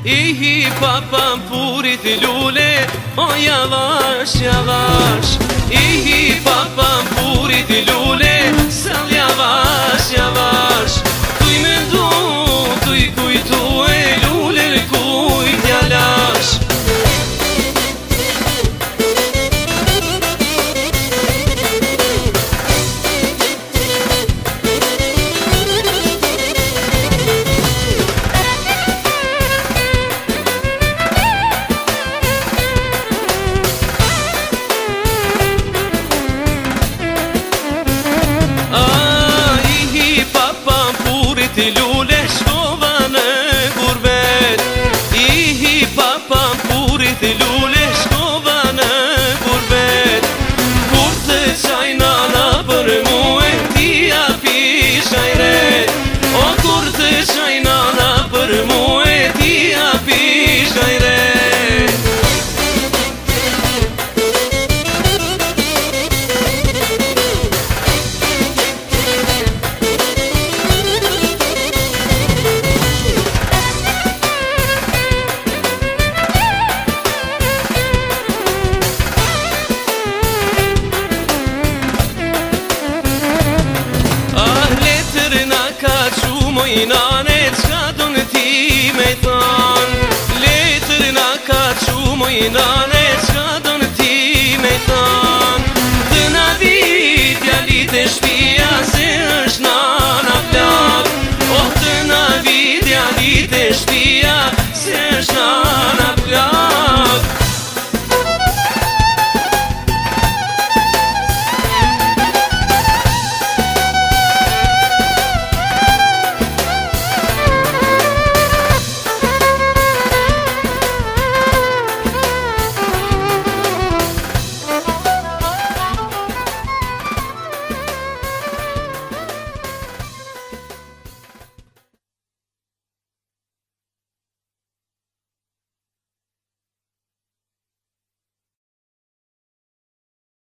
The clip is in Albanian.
I hipa pampurit lule, o javash, javash. I hipa pampurit lule, sal javash, javash. Tuj me ndu, tuj kujtu e lule, kujt jalash. Lule shkova në gurbet, I hipa pampurit lule shkova në gurbet. Kur të qaj nana për muë, ti api shajret. O kur të qaj nana për muë, ti api shajret. Moj nane, qka do në ti me than, letër na ka qu moj nane.